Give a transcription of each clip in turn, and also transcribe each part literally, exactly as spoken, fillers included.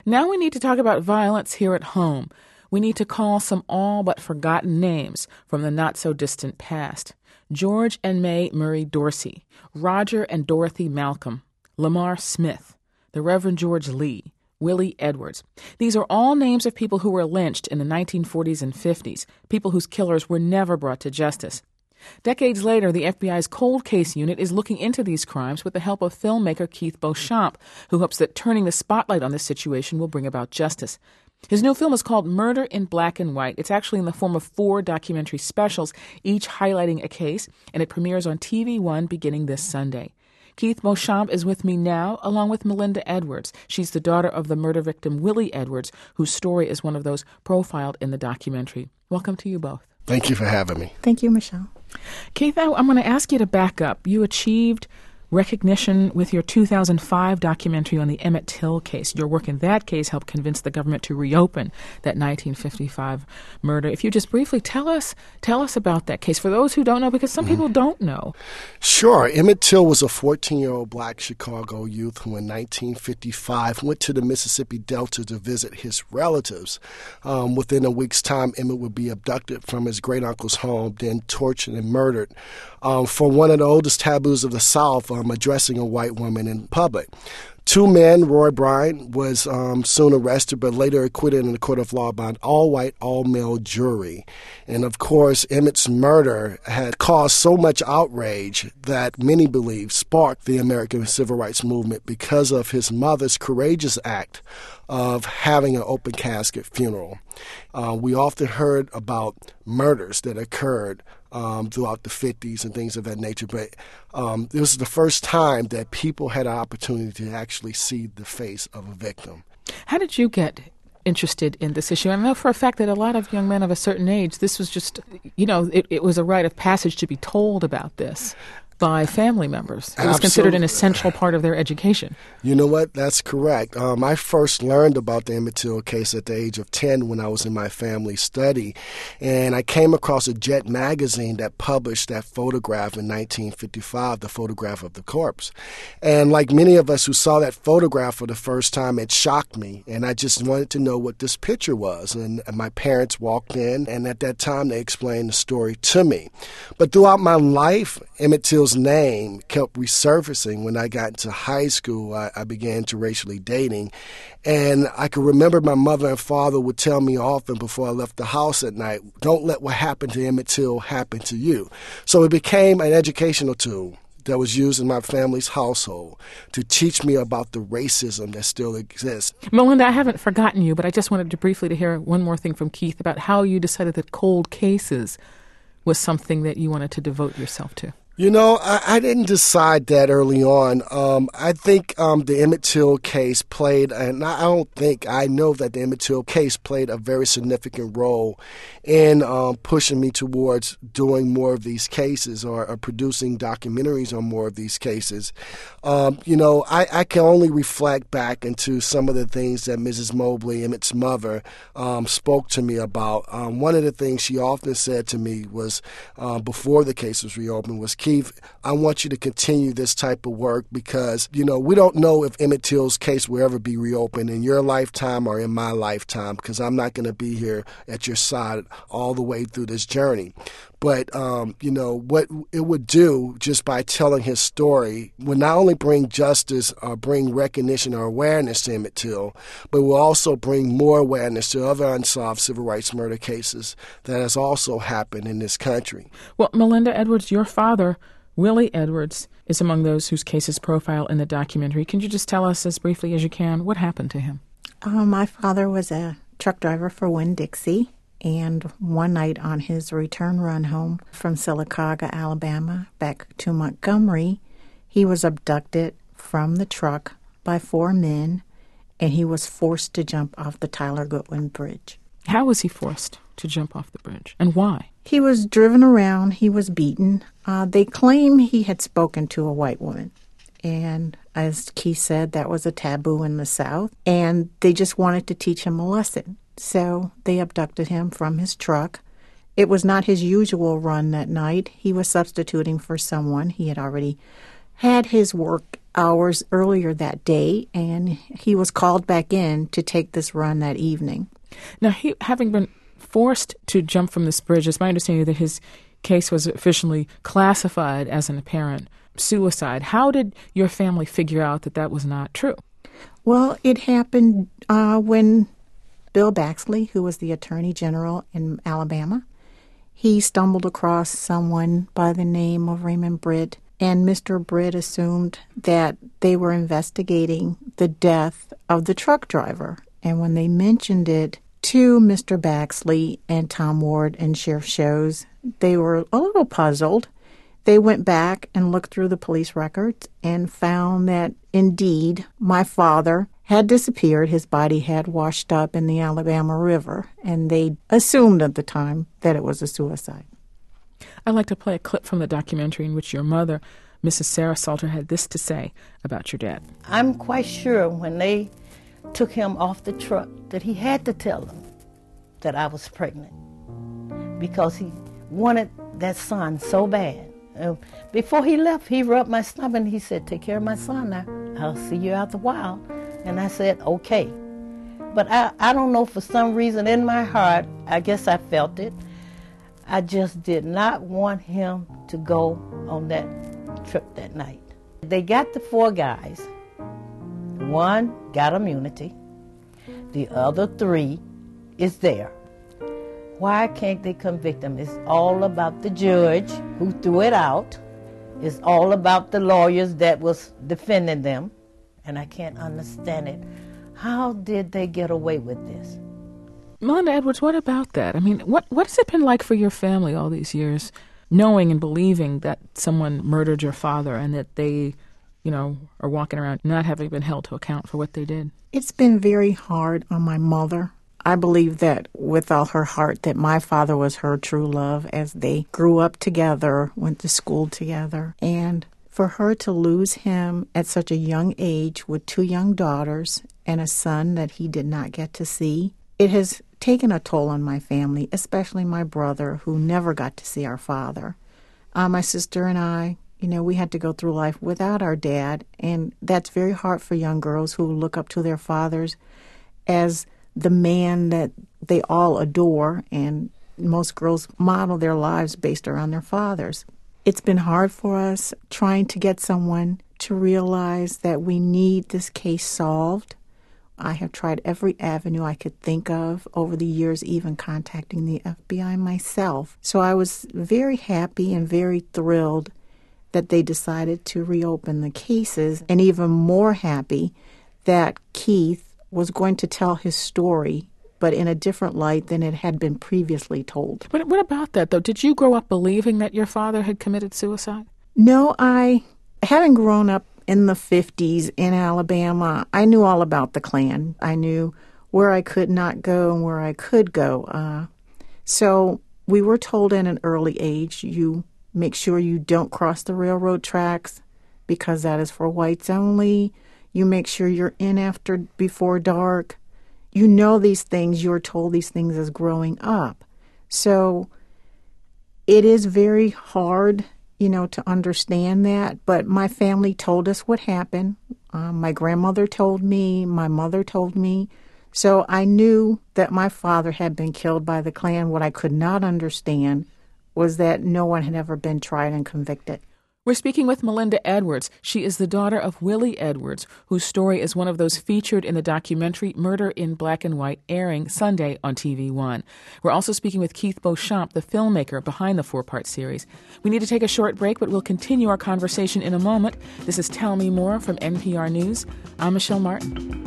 Now we need to talk about violence here at home. We need to call some all but forgotten names from the not-so-distant past. George and May Murray Dorsey, Roger and Dorothy Malcolm, Lamar Smith, the Reverend George Lee, Willie Edwards. These are all names of people who were lynched in the nineteen forties and fifties, people whose killers were never brought to justice. Decades later, the F B I's Cold Case Unit is looking into these crimes with the help of filmmaker Keith Beauchamp, who hopes that turning the spotlight on this situation will bring about justice. His new film is called Murder in Black and White. It's actually in the form of four documentary specials, each highlighting a case, and it premieres on T V One beginning this Sunday. Keith Beauchamp is with me now, along with Melinda Edwards. She's the daughter of the murder victim Willie Edwards, whose story is one of those profiled in the documentary. Welcome to you both. Thank you for having me. Thank you, Michelle. Keith, I, I'm going to ask you to back up. You achieved recognition with your two thousand five documentary on the Emmett Till case. Your work in that case helped convince the government to reopen that nineteen fifty-five murder. If you just briefly tell us tell us about that case for those who don't know, because some mm-hmm. people don't know. Sure. Emmett Till was a fourteen-year-old black Chicago youth who in nineteen fifty-five went to the Mississippi Delta to visit his relatives. Um, within a week's time, Emmett would be abducted from his great-uncle's home, then tortured and murdered um, for one of the oldest taboos of the South, um, addressing a white woman in public. Two men, Roy Bryant, was um, soon arrested but later acquitted in the court of law by an all-white, all-male jury. And, of course, Emmett's murder had caused so much outrage that many believe sparked the American Civil Rights Movement because of his mother's courageous act of having an open casket funeral. Uh, we often heard about murders that occurred um, throughout the fifties and things of that nature, but um, this was the first time that people had an opportunity to actually see the face of a victim. How did you get interested in this issue? I know for a fact that a lot of young men of a certain age, this was just, you know, it, it was a rite of passage to be told about this by family members. It was Absolutely. Considered an essential part of their education. You know what? That's correct. Um, I first learned about the Emmett Till case at the age of ten when I was in my family study. And I came across a Jet magazine that published that photograph in nineteen fifty-five, the photograph of the corpse. And like many of us who saw that photograph for the first time, it shocked me. And I just wanted to know what this picture was. And, and my parents walked in, and at that time they explained the story to me. But throughout my life, Emmett Till's name kept resurfacing. When I got into high school, I, I began to racially dating. And I can remember my mother and father would tell me often before I left the house at night, don't let what happened to Emmett Till happen to you. So it became an educational tool that was used in my family's household to teach me about the racism that still exists. Melinda, I haven't forgotten you, but I just wanted to briefly to hear one more thing from Keith about how you decided that cold cases was something that you wanted to devote yourself to. You know, I, I didn't decide that early on. Um, I think um, the Emmett Till case played, and I don't think, I know that the Emmett Till case played a very significant role in um, pushing me towards doing more of these cases or, or producing documentaries on more of these cases. Um, you know, I, I can only reflect back into some of the things that Missus Mobley, Emmett's mother, um, spoke to me about. Um, one of the things she often said to me was, uh, before the case was reopened, was, Keith, I want you to continue this type of work because, you know, we don't know if Emmett Till's case will ever be reopened in your lifetime or in my lifetime, because I'm not going to be here at your side all the way through this journey. But, um, you know, what it would do just by telling his story would not only bring justice or bring recognition or awareness to Emmett Till, but will also bring more awareness to other unsolved civil rights murder cases that has also happened in this country. Well, Melinda Edwards, your father, Willie Edwards, is among those whose cases profile in the documentary. Can you just tell us as briefly as you can what happened to him? Uh, my father was a truck driver for Winn-Dixie. And one night on his return run home from Sylacauga, Alabama, back to Montgomery, he was abducted from the truck by four men, and he was forced to jump off the Tyler Goodwin Bridge. How was he forced to jump off the bridge, and why? He was driven around. He was beaten. Uh, they claim he had spoken to a white woman. And as Keith said, that was a taboo in the South, and they just wanted to teach him a lesson. So they abducted him from his truck. It was not his usual run that night. He was substituting for someone. He had already had his work hours earlier that day, and he was called back in to take this run that evening. Now, he having been forced to jump from this bridge, it's my understanding that his case was officially classified as an apparent suicide. How did your family figure out that that was not true? Well, it happened uh, when Bill Baxley, who was the Attorney General in Alabama, he stumbled across someone by the name of Raymond Britt, and Mister Britt assumed that they were investigating the death of the truck driver. And when they mentioned it to Mister Baxley and Tom Ward and Sheriff Shows, they were a little puzzled. They went back and looked through the police records and found that, indeed, my father had disappeared. His body had washed up in the Alabama River, and they assumed at the time that it was a suicide. I'd like to play a clip from the documentary in which your mother, Missus Sarah Salter, had this to say about your dad. I'm quite sure when they took him off the truck that he had to tell them that I was pregnant because he wanted that son so bad. Uh, before he left, he rubbed my stomach and he said, "Take care of my son now. I'll see you out the wild." And I said, "Okay." But I, I don't know, for some reason in my heart, I guess I felt it. I just did not want him to go on that trip that night. They got the four guys. One got immunity. The other three is there. Why can't they convict him? It's all about the judge who threw it out. It's all about the lawyers that was defending them. And I can't understand it. How did they get away with this? Melinda Edwards, what about that? I mean, what what has it been like for your family all these years, knowing and believing that someone murdered your father and that they, you know, are walking around not having been held to account for what they did? It's been very hard on my mother. I believe that with all her heart that my father was her true love as they grew up together, went to school together. And for her to lose him at such a young age with two young daughters and a son that he did not get to see, it has taken a toll on my family, especially my brother, who never got to see our father. Uh, my sister and I, you know, we had to go through life without our dad, and that's very hard for young girls who look up to their fathers as the man that they all adore, and most girls model their lives based around their fathers. It's been hard for us trying to get someone to realize that we need this case solved. I have tried every avenue I could think of over the years, even contacting the F B I myself. So I was very happy and very thrilled that they decided to reopen the cases, and even more happy that Keith was going to tell his story, but in a different light than it had been previously told. But what about that, though? Did you grow up believing that your father had committed suicide? No, I, having grown up in the fifties in Alabama, I knew all about the Klan. I knew where I could not go and where I could go. Uh, so we were told at an early age, you make sure you don't cross the railroad tracks because that is for whites only. You make sure you're in after before dark. You know these things. You're told these things as growing up. So it is very hard, you know, to understand that. But my family told us what happened. Um, my grandmother told me. My mother told me. So I knew that my father had been killed by the Klan. What I could not understand was that no one had ever been tried and convicted. We're speaking with Melinda Edwards. She is the daughter of Willie Edwards, whose story is one of those featured in the documentary Murder in Black and White, airing Sunday on T V one. We're also speaking with Keith Beauchamp, the filmmaker behind the four-part series. We need to take a short break, but we'll continue our conversation in a moment. This is Tell Me More from N P R News. I'm Michelle Martin.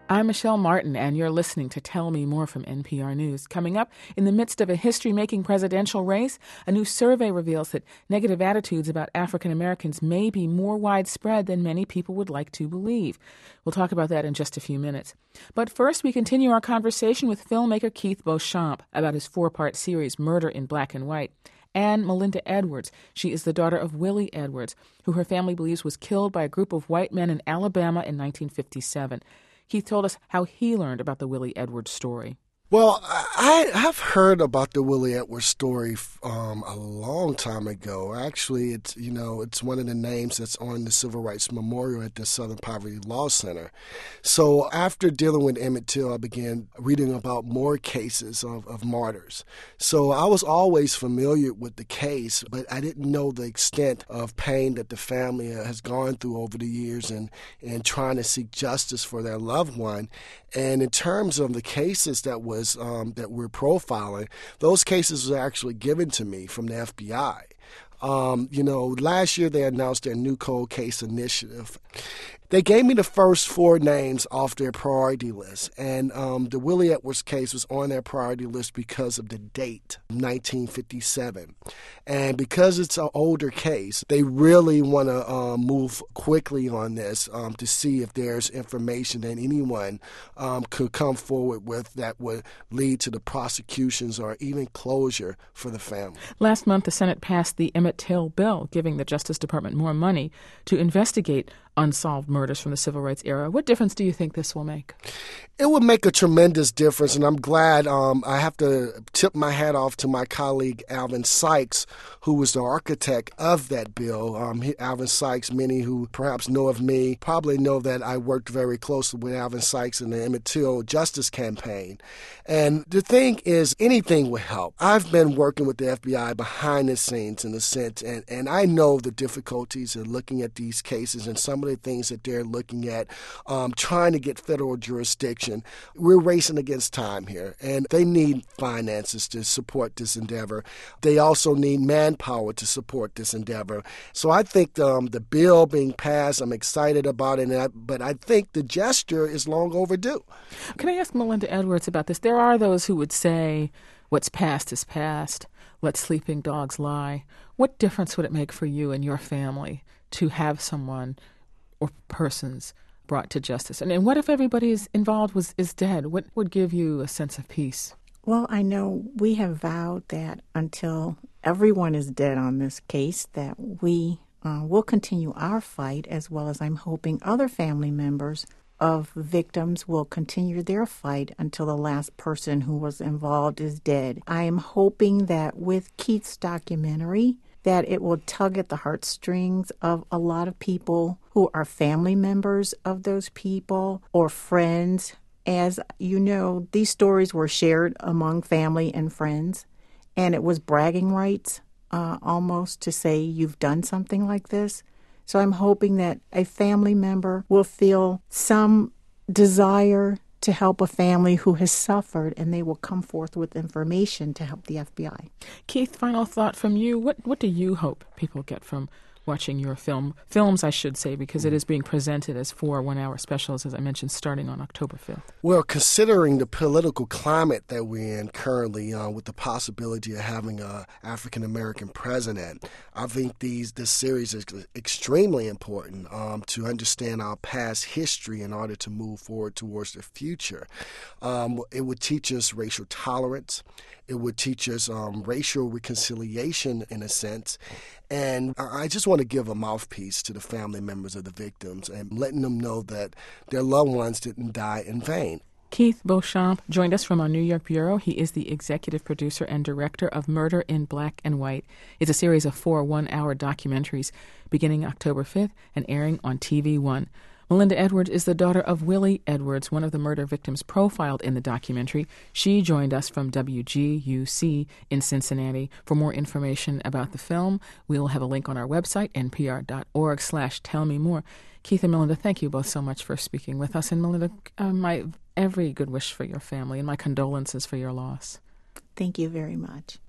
I'm Michelle Martin, and you're listening to Tell Me More from N P R News. Coming up, in the midst of a history-making presidential race, a new survey reveals that negative attitudes about African Americans may be more widespread than many people would like to believe. We'll talk about that in just a few minutes. But first, we continue our conversation with filmmaker Keith Beauchamp about his four-part series, Murder in Black and White. And Melinda Edwards. She is the daughter of Willie Edwards, who her family believes was killed by a group of white men in Alabama in nineteen fifty-seven. Keith told us how he learned about the Willie Edwards story. Well, I have heard about the Willie Edwards story um, a long time ago. Actually, it's you know it's one of the names that's on the Civil Rights Memorial at the Southern Poverty Law Center. So after dealing with Emmett Till, I began reading about more cases of, of martyrs. So I was always familiar with the case, but I didn't know the extent of pain that the family has gone through over the years and, and trying to seek justice for their loved one. And in terms of the cases that were Um, that we're profiling, those cases were actually given to me from the F B I. Um, you know, last year they announced their new cold case initiative. They gave me the first four names off their priority list, and um, the Willie Edwards case was on their priority list because of the date, nineteen fifty-seven. And because it's an older case, they really want to um, move quickly on this um, to see if there's information that anyone um, could come forward with that would lead to the prosecutions or even closure for the family. Last month, the Senate passed the Emmett Till bill, giving the Justice Department more money to investigate unsolved murders from the civil rights era. What difference do you think this will make? It would make a tremendous difference, and I'm glad um, I have to tip my hat off to my colleague Alvin Sykes, who was the architect of that bill. Um, he, Alvin Sykes, many who perhaps know of me probably know that I worked very closely with Alvin Sykes in the Emmett Till Justice Campaign. And the thing is, anything will help. I've been working with the F B I behind the scenes in a sense, and, and I know the difficulties of looking at these cases and some of the things that they're looking at, um, trying to get federal jurisdiction. We're racing against time here, and they need finances to support this endeavor. They also need manpower to support this endeavor. So I think um, the bill being passed, I'm excited about it, and I, but I think the gesture is long overdue. Can I ask Melinda Edwards about this? There are those who would say, what's past is past. Let sleeping dogs lie. What difference would it make for you and your family to have someone or persons brought to justice? And, and what if everybody is involved was is dead? What would give you a sense of peace? Well, I know we have vowed that until everyone is dead on this case, that we uh, will continue our fight, as well as I'm hoping other family members of victims will continue their fight until the last person who was involved is dead. I am hoping that with Keith's documentary, that it will tug at the heartstrings of a lot of people who are family members of those people or friends. As you know, these stories were shared among family and friends, and it was bragging rights uh, almost to say you've done something like this. So I'm hoping that a family member will feel some desire to help a family who has suffered, and they will come forth with information to help the F B I. Keith, final thought from you. What what do you hope people get from watching your film? Films, I should say, because it is being presented as four one-hour specials, as I mentioned, starting on October fifth. Well, considering the political climate that we're in currently, uh, with the possibility of having a African-American president, I think these this series is extremely important um, to understand our past history in order to move forward towards the future. Um, it would teach us racial tolerance. It would teach us um, racial reconciliation, in a sense. And I just want to give a mouthpiece to the family members of the victims and letting them know that their loved ones didn't die in vain. Keith Beauchamp joined us from our New York bureau. He is the executive producer and director of Murder in Black and White. It's a series of four one-hour documentaries beginning October fifth and airing on T V One. Melinda Edwards is the daughter of Willie Edwards, one of the murder victims profiled in the documentary. She joined us from W G U C in Cincinnati. For more information about the film, we'll have a link on our website, npr.org slash tell me more. Keith and Melinda, thank you both so much for speaking with us. And Melinda, uh, my every good wish for your family and my condolences for your loss. Thank you very much.